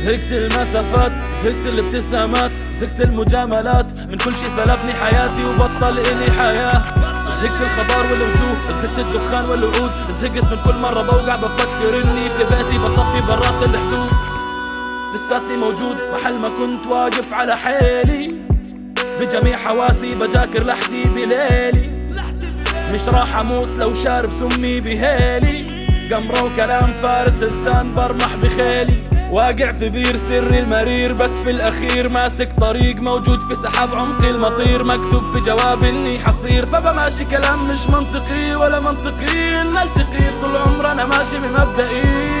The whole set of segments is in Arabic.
زهقت المسافات، زهقت الابتسامات، زهقت المجاملات، من كل شي سلبني حياتي وبطل إلي حياة. زهقت الخضار والوجوه، زهقت الدخان والوعود، زهقت من كل مرة بوقع بفكر إني في بيتي بصفي برات الحدود. لساتني موجود محل ما كنت واقف على حيلي، بجميع حواسي بجاكر لحدي بليلي. مش راح اموت لو شارب سمي بهيلي، قمرة وكلام فارس لسان برمح بخيلي. واقع في بير سري المرير، بس في الاخير ماسك طريق موجود في سحاب عمقي المطير. مكتوب في جواب اني حصير، فبماشي كلام مش منطقي ولا منطقي نلتقي. طول عمر انا ماشي بمبدئي.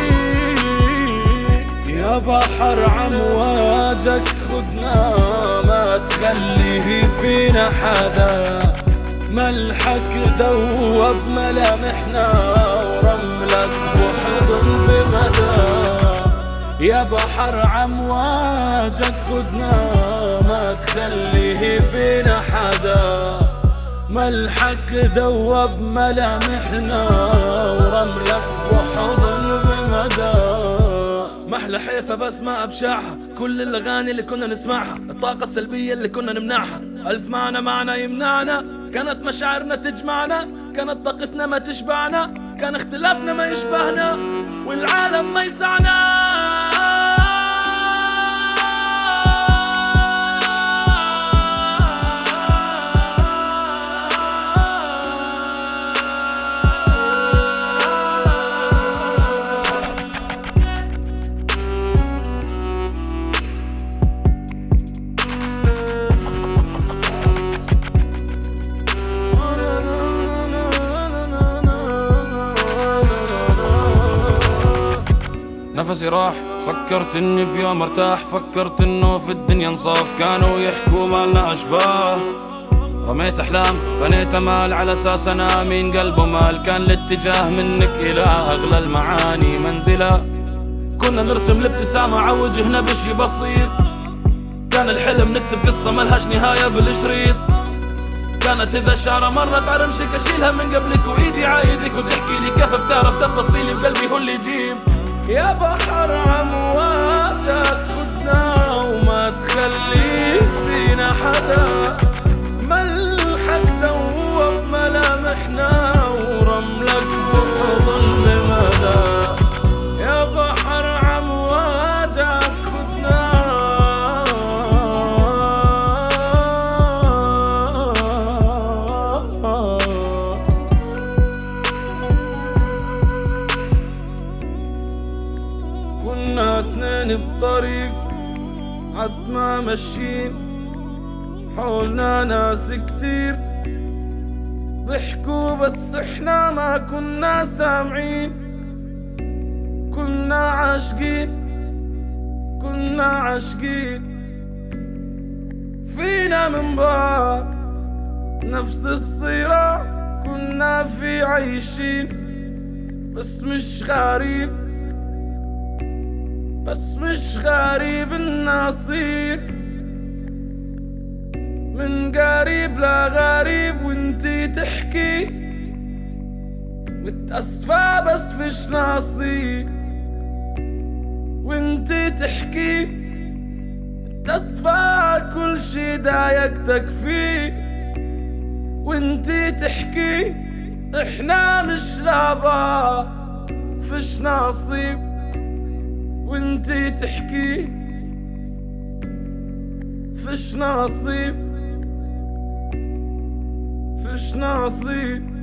يا بحر عمواجك خدنا، ما تخليه فينا حدا. ملحك دوب ملامحنا، ورملك وحضن بمدى. يا بحر عمواجك خدنا، ما تخليه فينا حدا. ملحك دوب ملامحنا، ورملك وحضن بمدى. محلى حيفا بس ما أبشعها، كل الأغاني اللي كنا نسمعها، الطاقة السلبية اللي كنا نمنعها. ألف معنى يمنعنا، كانت مشاعرنا تجمعنا، كانت طاقتنا ما تشبعنا، كان اختلافنا ما يشبهنا، والعالم ما يسعنا. نفسي راح، فكرت اني بيوم ارتاح، فكرت انه في الدنيا نصاف، كانوا يحكوا مالنا اشباه. رميت احلام بنيت امال على اساس انا مين قلبه مال. كان الاتجاه منك الى اغلى المعاني منزله، كنا نرسم الابتسامة على وجهنا بشي بسيط. كان الحلم نكتب قصة ملهاش نهاية بالشريط. كانت إذا شعرة مرت على رمشك أشيلها من قبلك وإيدي عايدك، وتحكي لي كيف بتعرف تفاصيلي بقلبي هو اللي يجيب. يا بحر عمواجك خدنا، وما تخلي فينا حدا. ملحك دوب ملامحنا، ورملك بحضن بمدى. يا بحر عمواجك خدنا، كنا اتنين بطريق عدنا ماشيين، حولنا ناس كتير بيحكوا بس احنا ما كنا سامعين. كنا عاشقين، كنا عاشقين فينا من بعض نفس الصراع كنا في عايشين. بس مش غريب، بس مش غريب النصيب، من قريب لغريب وانتي تحكي متأسفة بس فيش نصيب. وانتي تحكي متأسفة كل شي ضايقتك فيه. وانتي تحكي احنا مش لبعض فيش نصيب. وانتي تحكي فيش نصيب، فيش نصيب.